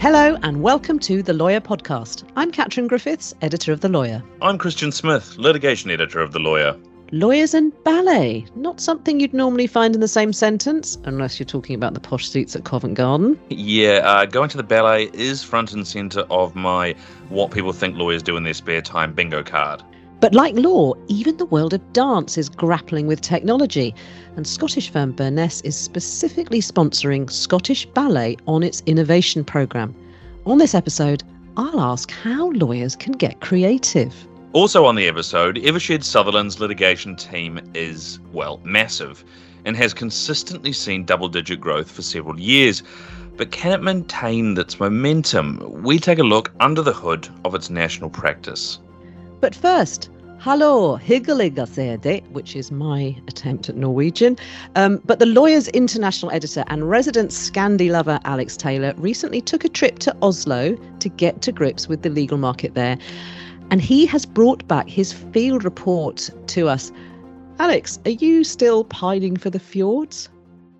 Hello and welcome to The Lawyer Podcast. I'm Catherine Griffiths, editor of The Lawyer. I'm Christian Smith, litigation editor of The Lawyer. Lawyers and ballet, not something you'd normally find in the same sentence, unless you're talking about the posh suits at Covent Garden. Yeah, going to the ballet is front and centre of my what people think lawyers do in their spare time bingo card. But like law, even the world of dance is grappling with technology, and Scottish firm Burness is specifically sponsoring Scottish Ballet on its innovation programme. On this episode, I'll ask how lawyers can get creative. Also on the episode, Evershed Sutherland's litigation team is, well, massive and has consistently seen double-digit growth for several years. But can it maintain its momentum? We take a look under the hood of its national practice. But first, hallå, hyggelig, which is my attempt at Norwegian. But the Lawyer's international editor and resident Scandi lover Alex Taylor recently took a trip to Oslo to get to grips with the legal market there. And he has brought back his field report to us. Alex, are you still pining for the fjords?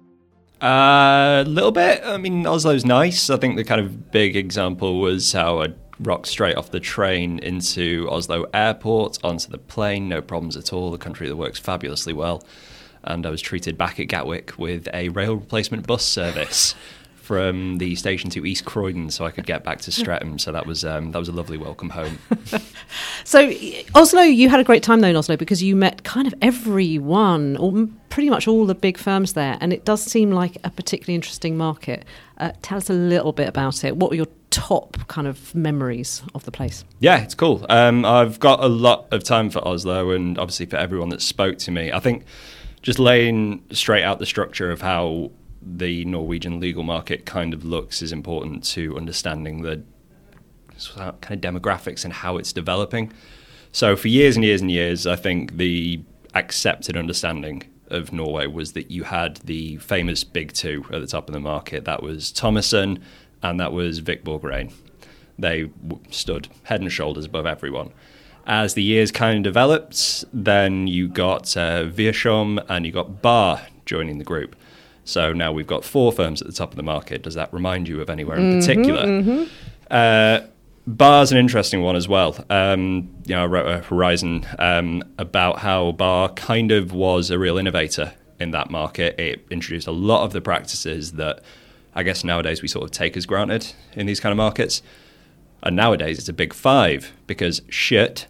A little bit. I mean, Oslo's nice. I think the kind of big example was how I rocked straight off the train into Oslo airport, onto the plane, no problems at all. The country that works fabulously well. And I was treated back at Gatwick with a rail replacement bus service from the station to East Croydon so I could get back to Streatham. So that was a lovely welcome home. So Oslo, you had a great time though in Oslo because you met kind of everyone, or pretty much all the big firms there. And it does seem like a particularly interesting market. Tell us a little bit about it. What were your top kind of memories of the place? Yeah, it's cool. I've got a lot of time for Oslo and obviously for everyone that spoke to me. I think just laying straight out the structure of how the Norwegian legal market kind of looks is important to understanding the kind of demographics and how it's developing. So for years and years and years, I think the accepted understanding of Norway was that you had the famous big two at the top of the market. That was Thommessen and that was Vikborg Rein. They stood head and shoulders above everyone. As the years kind of developed, then you got Wiersholm and you got Bar joining the group. So now we've got four firms at the top of the market. Does that remind you of anywhere in particular? Mm-hmm. Bar's an interesting one as well. I wrote a Horizon about how Bar kind of was a real innovator in that market. It introduced a lot of the practices that I guess nowadays we sort of take as granted in these kind of markets. And nowadays it's a big five because shit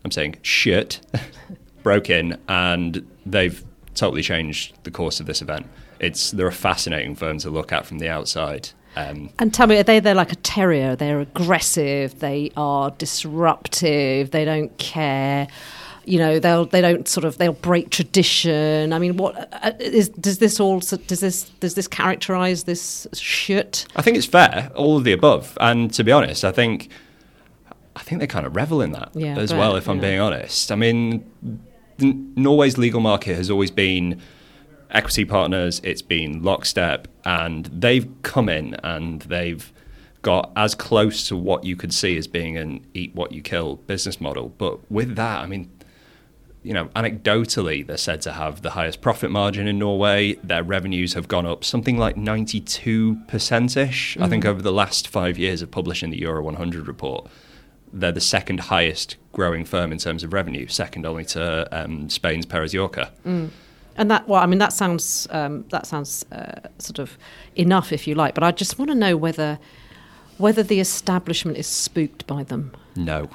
broke in and they've totally changed the course of this event. They're a fascinating firm to look at from the outside. And tell me, they're like a terrier. They're aggressive. They are disruptive. They don't care. You know, they'll break tradition. I mean, does this characterise this shit? I think it's fair, all of the above. And to be honest, I think they kind of revel in that well. If I'm being honest, I mean, Norway's legal market has always been equity partners, it's been lockstep, and they've come in and they've got as close to what you could see as being an eat what you kill business model. But with that, I mean, you know, anecdotally, they're said to have the highest profit margin in Norway. Their revenues have gone up something like 92%-ish. I think over the last 5 years of publishing the Euro 100 report, they're the second highest growing firm in terms of revenue, second only to Spain's Perez Yorca. And that sounds sort of enough, if you like. But I just want to know whether the establishment is spooked by them. No.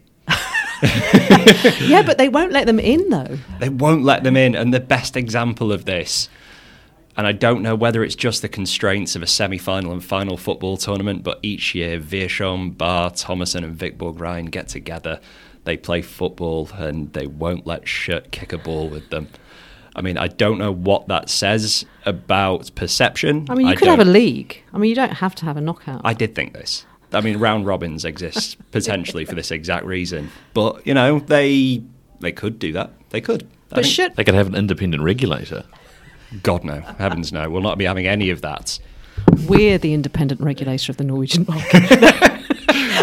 Yeah, but they won't let them in, though. They won't let them in. And the best example of this, and I don't know whether it's just the constraints of a semi-final and final football tournament, but each year Wiersholm, Bar, Thommessen and Vikborg Rein get together. They play football and they won't let shit kick a ball with them. I mean, I don't know what that says about perception. I mean, you could have a league. I mean, you don't have to have a knockout. I did think this. I mean, round robins exist potentially for this exact reason. But, you know, they could do that. They could. But they could have an independent regulator. God, no. Heavens, no. We'll not be having any of that. We're the independent regulator of the Norwegian market.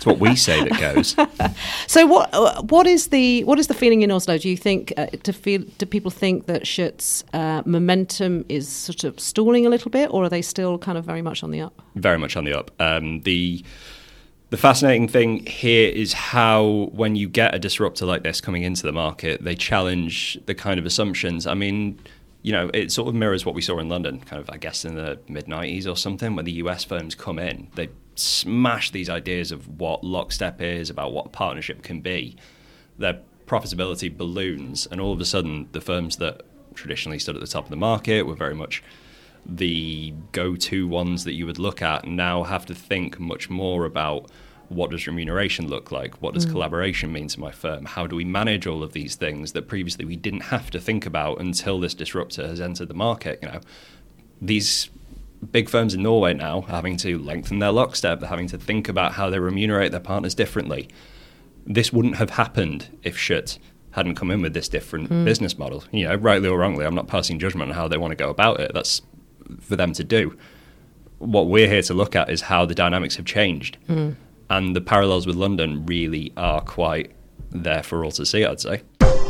It's what we say that goes. So what is the feeling in Oslo? Do you think do people think that Schütz's momentum is sort of stalling a little bit, or are they still kind of very much on the up? Very much on the up. The fascinating thing here is how, when you get a disruptor like this coming into the market, they challenge the kind of assumptions. I mean, it sort of mirrors what we saw in London, kind of, I guess, in the mid-90s or something, when the US firms come in. They smash these ideas of what lockstep is, about what a partnership can be. Their profitability balloons, and all of a sudden, the firms that traditionally stood at the top of the market were very much the go-to ones that you would look at, now have to think much more about, what does remuneration look like? What does collaboration mean to my firm? How do we manage all of these things that previously we didn't have to think about until this disruptor has entered the market? These big firms in Norway now are having to lengthen their lockstep. They're having to think about how they remunerate their partners differently. This wouldn't have happened if Schütz hadn't come in with this different business model. Rightly or wrongly, I'm not passing judgment on how they want to go about it. That's for them to do. What we're here to look at is how the dynamics have changed. And the parallels with London really are quite there for all to see, I'd say.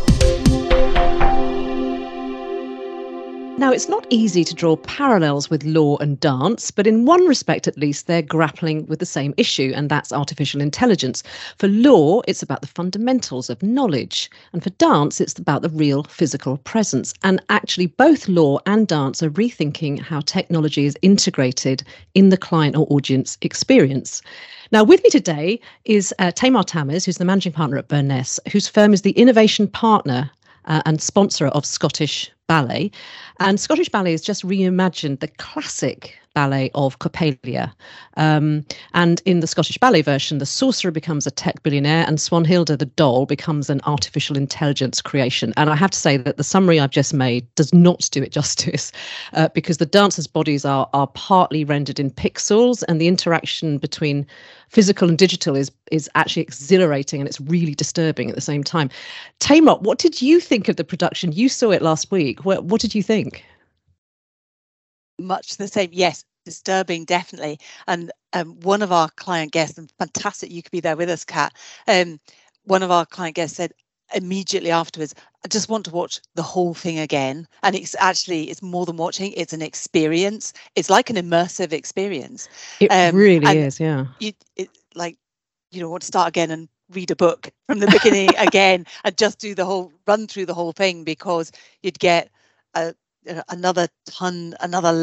Now, it's not easy to draw parallels with law and dance, but in one respect at least, they're grappling with the same issue, and that's artificial intelligence. For law, it's about the fundamentals of knowledge, and for dance, it's about the real physical presence. And actually, both law and dance are rethinking how technology is integrated in the client or audience experience. Now, with me today is Tamar Tammers, who's the managing partner at Burness, whose firm is the innovation partner and sponsor of Scottish Ballet. And Scottish Ballet has just reimagined the classic ballet of Coppelia. And in the Scottish Ballet version, the sorcerer becomes a tech billionaire and Swanhilda the doll becomes an artificial intelligence creation. And I have to say that the summary I've just made does not do it justice because the dancers' bodies are partly rendered in pixels, and the interaction between physical and digital is actually exhilarating, and it's really disturbing at the same time. Tamar, what did you think of the production? You saw it last week. What did you think? Much the same. Yes, disturbing, definitely. And one of our client guests, and fantastic you could be there with us, Kat, one of our client guests said immediately afterwards, I just want to watch the whole thing again. And it's more than watching, it's an experience. It's like an immersive experience. It really is, yeah. You want to start again and read a book from the beginning again and just run through the whole thing, because you'd get another ton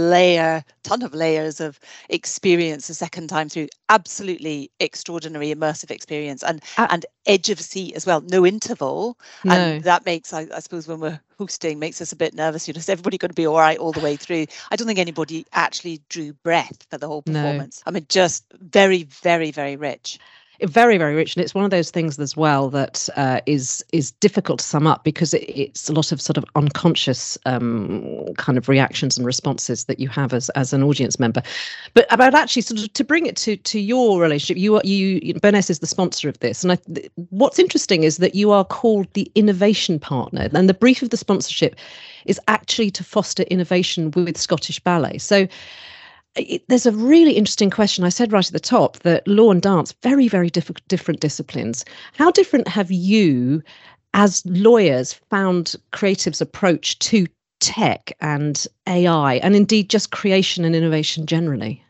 of layers of experience the second time through. Absolutely extraordinary immersive experience, and edge of seat as well, no interval. No. And that makes, I suppose, when we're hosting, makes us a bit nervous. Is everybody going to be all right all the way through? I don't think anybody actually drew breath for the whole performance. No. I mean, just very, very, very rich. Very, very rich. And it's one of those things as well that is difficult to sum up, because it's a lot of sort of unconscious kind of reactions and responses that you have as an audience member. But about actually sort of to bring it to your relationship, you Burness is the sponsor of this. And what's interesting is that you are called the innovation partner. And the brief of the sponsorship is actually to foster innovation with Scottish Ballet. So there's a really interesting question. I said right at the top that law and dance, very, very different disciplines. How different have you, as lawyers, found creatives' approach to tech and AI, and indeed just creation and innovation generally?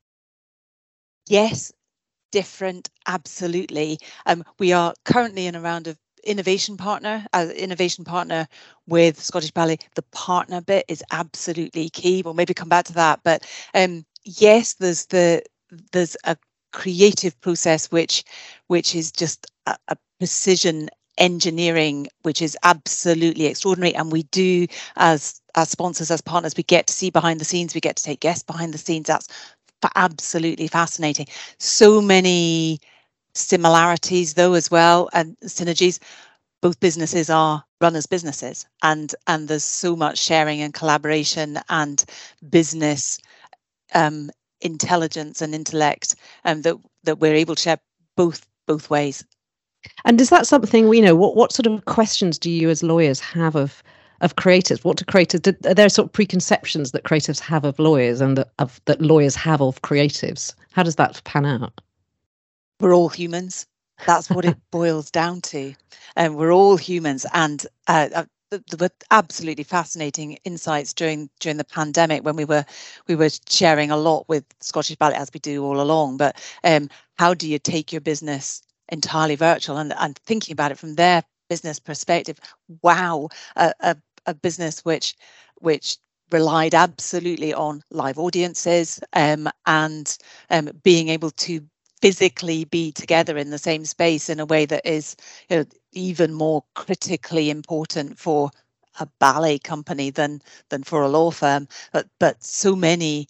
Yes, different, absolutely. We are currently in a round of innovation partner with Scottish Ballet. The partner bit is absolutely key. We'll maybe come back to that, but yes, there's a creative process which is just a precision engineering which is absolutely extraordinary, and we do, as sponsors, as partners, we get to see behind the scenes, we get to take guests behind the scenes. That's absolutely fascinating. So many similarities though as well, and synergies. Both businesses are run as businesses, and there's so much sharing and collaboration and business intelligence and intellect that we're able to share both ways. And is that something what sort of questions do you as lawyers have of creatives? What do creatives? Are there sort of preconceptions that creatives have of lawyers and that lawyers have of creatives? How does that pan out? we're all humans. That's what it boils down to. And we're all humans. And there were absolutely fascinating insights during the pandemic when we were sharing a lot with Scottish Ballet, as we do all along. But how do you take your business entirely virtual, and thinking about it from their business perspective? Wow, a business which relied absolutely on live audiences and being able to physically be together in the same space in a way that is, even more critically important for a ballet company than for a law firm. But so much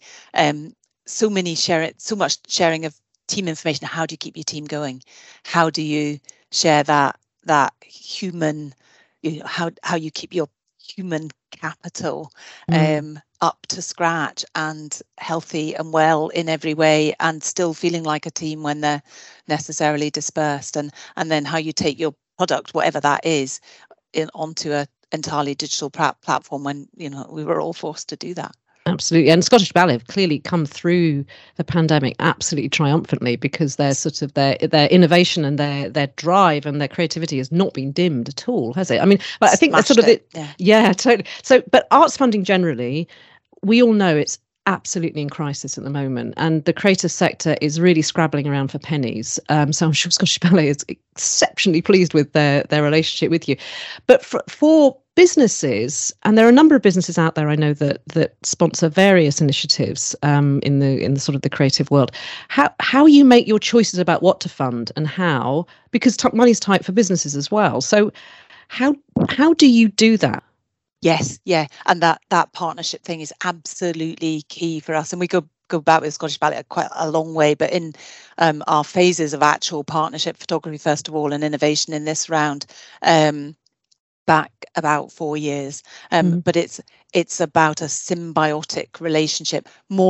sharing of team information. How do you keep your team going? How do you share that human, how you keep your human capital up to scratch and healthy and well in every way, and still feeling like a team when they're necessarily dispersed, and then how you take your product, whatever that is, onto a entirely digital platform when we were all forced to do that. Absolutely. And Scottish Ballet have clearly come through the pandemic absolutely triumphantly, because their sort of their innovation and their drive and their creativity has not been dimmed at all, has it? I mean, but I think that's sort of it. Yeah, totally. So, but arts funding generally, we all know it's absolutely in crisis at the moment, and the creative sector is really scrabbling around for pennies. So I'm sure Scottish Ballet is exceptionally pleased with their relationship with you. But for businesses, and there are a number of businesses out there I know that sponsor various initiatives in the sort of the creative world, how you make your choices about what to fund and how, because money's tight for businesses as well. So how do you do that? Yes, yeah, and that partnership thing is absolutely key for us, and we go back with Scottish Ballet quite a long way. But in our phases of actual partnership, photography first of all, and innovation in this round, back about 4 years. But it's about a symbiotic relationship,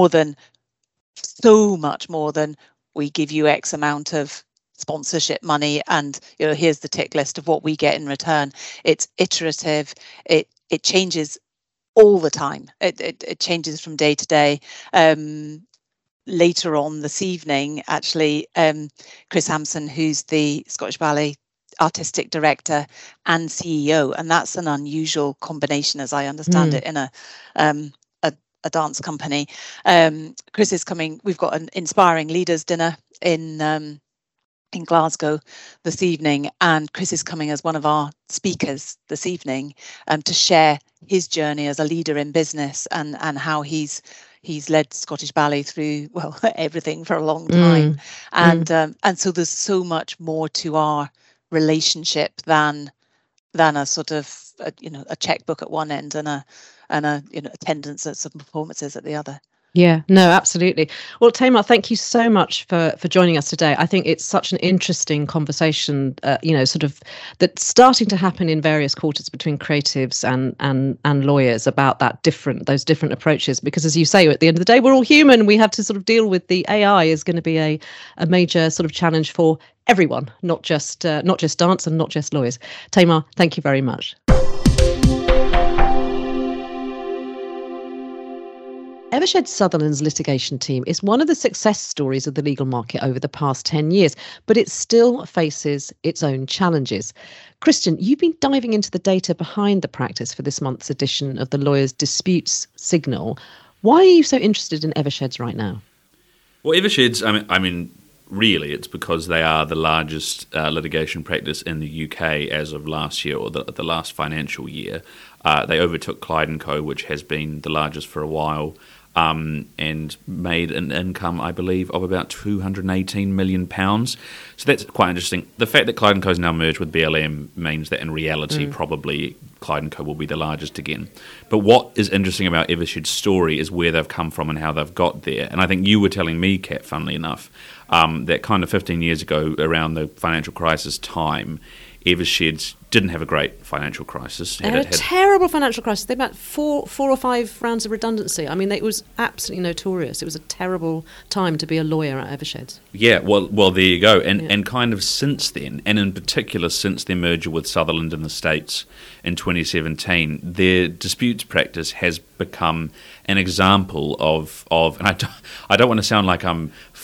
so much more than we give you X amount of sponsorship money and here's the tick list of what we get in return. It's iterative. It changes all the time. It changes from day to day. Later on this evening, actually, Chris Hampson, who's the Scottish Ballet artistic director and CEO, and that's an unusual combination, as I understand it, in a dance company. Chris is coming. We've got an inspiring leaders dinner in Glasgow this evening, and Chris is coming as one of our speakers this evening to share his journey as a leader in business and how he's led Scottish Ballet through everything for a long time. And so there's so much more to our relationship than a sort of a checkbook at one end and a attendance at some performances at the other. Yeah, no, absolutely. Well, Tamar, thank you so much for joining us today. I think it's such an interesting conversation, sort of that's starting to happen in various quarters between creatives and lawyers about those different approaches. Because as you say, at the end of the day, we're all human. We have to sort of deal with the AI is going to be a major sort of challenge for everyone, not just dance and not just lawyers. Tamar, thank you very much. Evershed Sutherland's litigation team is one of the success stories of the legal market over the past 10 years, but it still faces its own challenges. Christian, you've been diving into the data behind the practice for this month's edition of the Lawyers' Disputes Signal. Why are you so interested in Eversheds right now? Well, Eversheds, I mean, really, it's because they are the largest litigation practice in the UK as of last year, or the last financial year. They overtook Clyde & Co., which has been the largest for a while, and made an income, I believe, of about £218 million. So that's quite interesting. The fact that Clyde & Co. is now merged with BLM means that in reality, probably Clyde & Co. will be the largest again. But what is interesting about Evershed's story is where they've come from and how they've got there. And I think you were telling me, Kat, funnily enough, that kind of 15 years ago, around the financial crisis time, Eversheds didn't have a great financial crisis. They had a terrible financial crisis. They had about four or five rounds of redundancy. I mean, it was absolutely notorious. It was a terrible time to be a lawyer at Eversheds. Yeah, well, there you go. And kind of since then, and in particular since their merger with Sutherland in the States in 2017, their disputes practice has become an example of and I don't want to sound like I'm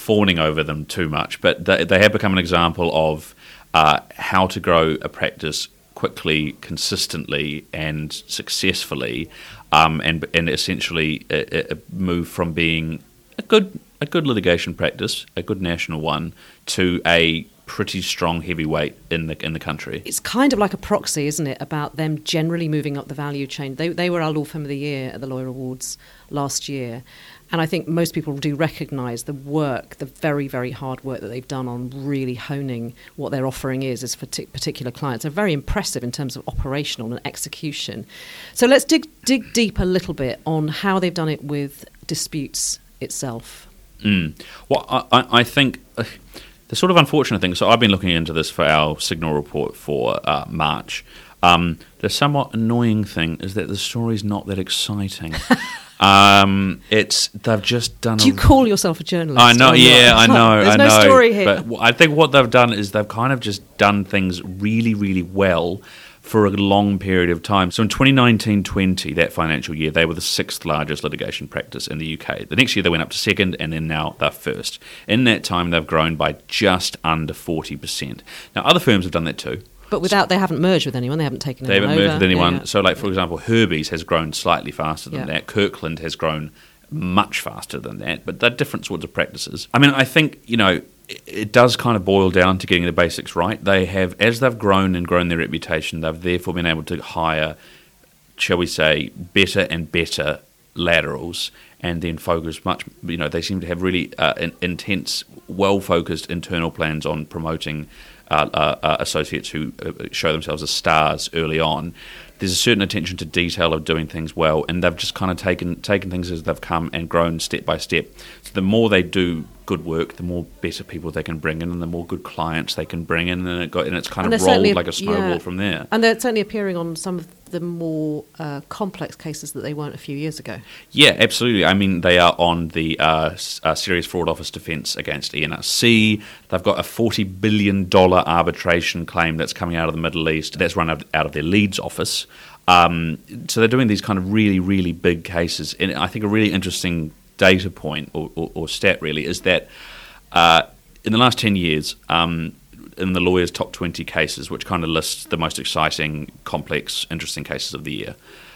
fawning over them too much, but they have become an example of how to grow a practice quickly, consistently, and successfully, and essentially move from being a good litigation practice, a good national one, to a pretty strong heavyweight in the country. It's kind of like a proxy, isn't it, about them generally moving up the value chain. They were our Law Firm of the Year at the Lawyer Awards last year. And I think most people do recognise the work, the very, very hard work that they've done on really honing what their offering is for particular clients. They're very impressive in terms of operational and execution. So let's dig deep a little bit on how they've done it with disputes itself. Well, I think the sort of unfortunate thing, so I've been looking into this for our Signal report for March. The somewhat annoying thing is that the story's not that exciting. They've just done. Do you call yourself a journalist? I know, yeah, I know. There's no story here. But I think what they've done is they've kind of just done things really, really well for a long period of time. So in 2019-20, that financial year, they were the 6th largest litigation practice in the UK. The next year they went up to 2nd, and then now they're 1st. In that time, they've grown by just under 40%. Now, other firms have done that too. But they haven't merged with anyone. They haven't taken anyone over. They haven't merged with anyone. Yeah. So, like, for example, Herbie's has grown slightly faster than that. Kirkland has grown much faster than that. But they're different sorts of practices. I mean, I think, it does kind of boil down to getting the basics right. They have, as they've grown and grown their reputation, they've therefore been able to hire, shall we say, better and better laterals, and then focus much, they seem to have really intense, well-focused internal plans on promoting associates who show themselves as stars early on. There's a certain attention to detail of doing things well, and they've just kind of taken things as they've come and grown step by step. So the more they do good work, the more better people they can bring in, and the more good clients they can bring in, and it's kind of rolled like a snowball from there. And they're certainly appearing on some of the more complex cases that they weren't a few years ago. Yeah, absolutely. I mean, they are on the Serious Fraud Office defence against ENRC. They've got a $40 billion arbitration claim that's coming out of the Middle East. That's run out of their Leeds office. So they're doing these kind of really, really big cases. And I think a really interesting data point or stat really is that in the last 10 years, in the Lawyers' Top 20 cases, which kind of lists the most exciting, complex, interesting cases of the year,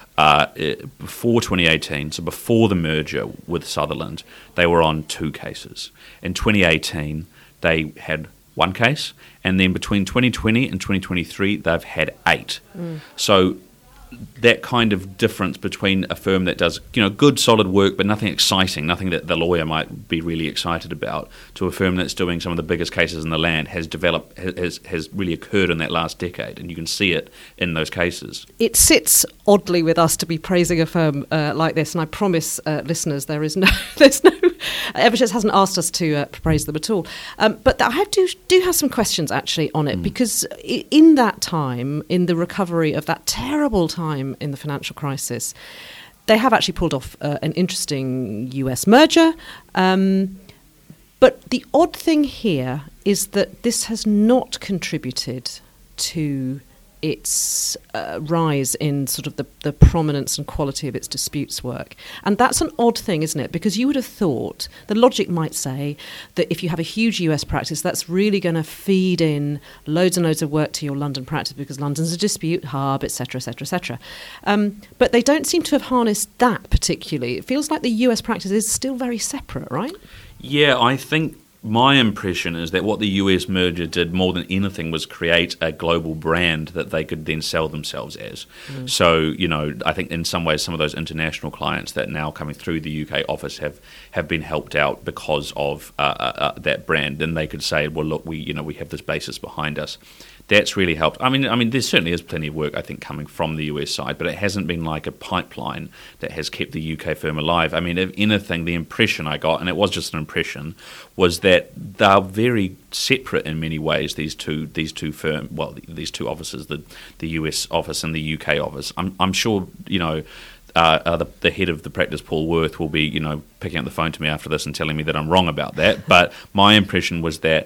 before 2018, so before the merger with Sutherland, they were on 2 cases. In 2018, they had 1 case, and then between 2020 and 2023, they've had 8. So that kind of difference between a firm that does good solid work but nothing exciting, nothing that the lawyer might be really excited about, to a firm that's doing some of the biggest cases in the land has really occurred in that last decade, and you can see it in those cases. It sits oddly with us to be praising a firm like this, and I promise listeners there's no Eversheds hasn't asked us to praise them at all, but I do have some questions actually on it, because in that time, in the recovery of that terrible time in the financial crisis, they have actually pulled off an interesting US merger. But the odd thing here is that this has not contributed to its rise in sort of the prominence and quality of its disputes work. And that's an odd thing, isn't it? Because you would have thought, the logic might say that if you have a huge US practice, that's really going to feed in loads and loads of work to your London practice, because London's a dispute hub, etc., etc., etc. But they don't seem to have harnessed that particularly. It feels like the US practice is still very separate, right? Yeah, I think my impression is that what the US merger did more than anything was create a global brand that they could then sell themselves as. So, I think in some ways some of those international clients that are now coming through the UK office have been helped out because of that brand. And they could say, well, look, we have this basis behind us. That's really helped. I mean, there certainly is plenty of work, I think, coming from the US side, but it hasn't been like a pipeline that has kept the UK firm alive. I mean, if anything, the impression I got, and it was just an impression, was that they're very separate in many ways, these two firms, well, these two offices, the US office and the UK office. I'm sure, the head of the practice, Paul Worth, will be, picking up the phone to me after this and telling me that I'm wrong about that. But my impression was that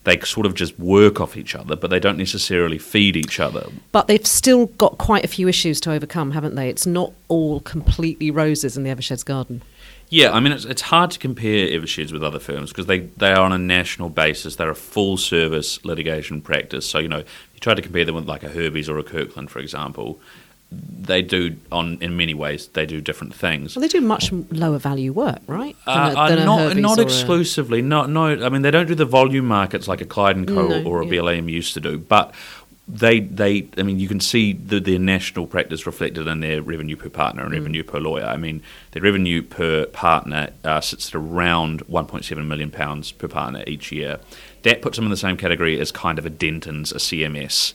they sort of just work off each other, but they don't necessarily feed each other. But they've still got quite a few issues to overcome, haven't they? It's not all completely roses in the Eversheds garden. Yeah, I mean, it's hard to compare Eversheds with other firms because they are on a national basis. They're a full-service litigation practice. So, you try to compare them with like a Herbies or a Kirkland, for example. They do, in many ways, they do different things. Well, they do much lower value work, right? Than not exclusively. No. I mean, they don't do the volume markets like a Clyde & Co. or a BLAM used to do, but They, I mean, you can see their national practice reflected in their revenue per partner and revenue per lawyer. I mean, their revenue per partner sits at around £1.7 million per partner each year. That puts them in the same category as kind of a Denton's, a CMS,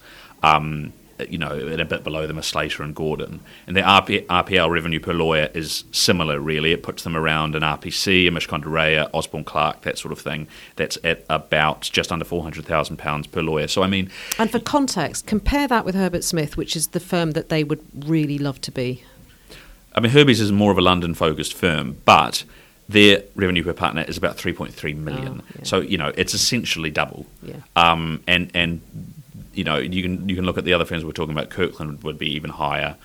and a bit below them a Slater and Gordon. And their RPL revenue per lawyer is similar, really. It puts them around an RPC, a Mishcon de Reya, Osborne Clark, that sort of thing. That's at about just under £400,000 per lawyer. So, I mean... And for context, compare that with Herbert Smith, which is the firm that they would really love to be. I mean, Herbie's is more of a London-focused firm, but their revenue per partner is about 3.3 million. Oh, yeah. So, it's essentially double. Yeah. And you can look at the other firms we're talking about. Kirkland would be even higher.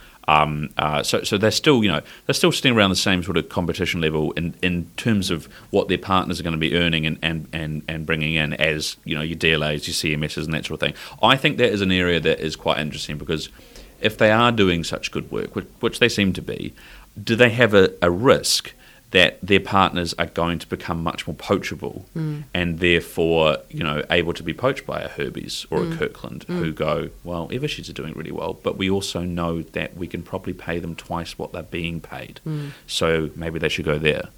So they're still sitting around the same sort of competition level in terms of what their partners are going to be earning and bringing in as your DLAs, your CMSs, and that sort of thing. I think that is an area that is quite interesting because if they are doing such good work, which they seem to be, do they have a risk that their partners are going to become much more poachable and therefore, able to be poached by a Herbies or a Kirkland who go, well, Eversheds are doing really well, but we also know that we can probably pay them twice what they're being paid. So maybe they should go there.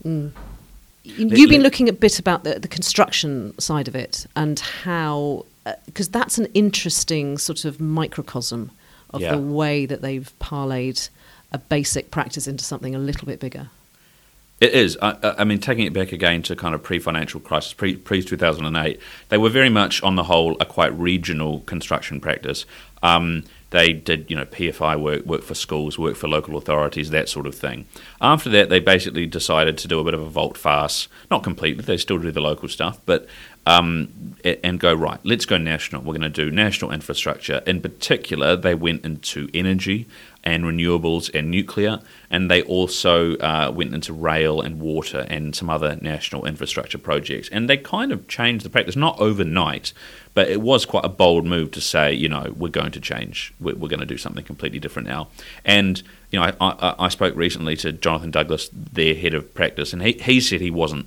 You've been looking a bit about the construction side of it and how, because that's an interesting sort of microcosm of the way that they've parlayed a basic practice into something a little bit bigger. It is. I mean, taking it back again to kind of pre-financial crisis, pre-2008, they were very much, on the whole, a quite regional construction practice. They did, PFI work for schools, work for local authorities, that sort of thing. After that, they basically decided to do a bit of a volte-face, not completely, they still do the local stuff, but and go, right, let's go national. We're going to do national infrastructure. In particular, they went into energy and renewables and nuclear, and they also went into rail and water and some other national infrastructure projects. And they kind of changed the practice, not overnight, but it was quite a bold move to say, we're going to change. We're going to do something completely different now. And, I spoke recently to Jonathan Douglas, their head of practice, and he said he wasn't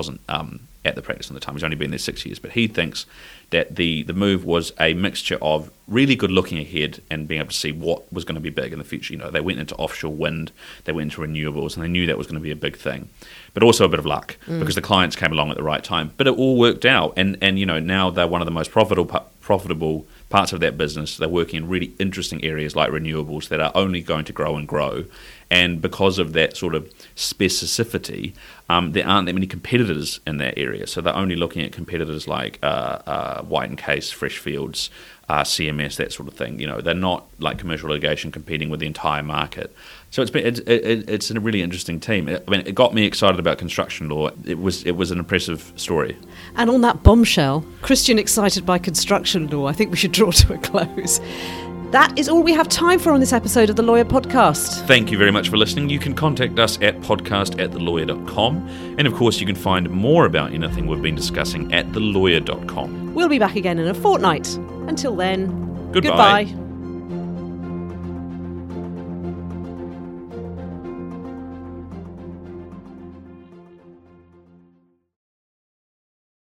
at the practice at the time. He's only been there 6 years, but he thinks that the move was a mixture of really good looking ahead and being able to see what was going to be big in the future. They went into offshore wind, they went into renewables, and they knew that was going to be a big thing. But also a bit of luck because the clients came along at the right time. But it all worked out, and now they're one of the most profitable parts of that business. They're working in really interesting areas like renewables that are only going to grow and grow. And because of that sort of specificity, there aren't that many competitors in that area. So they're only looking at competitors like White & Case, Freshfields, CMS, that sort of thing. They're not like commercial litigation competing with the entire market. So it's a really interesting team. I mean, it got me excited about construction law. It was an impressive story. And on that bombshell, Christian excited by construction law, I think we should draw to a close. That is all we have time for on this episode of The Lawyer Podcast. Thank you very much for listening. You can contact us at podcast@thelawyer.com. And of course, you can find more about anything we've been discussing at thelawyer.com. We'll be back again in a fortnight. Until then, Goodbye.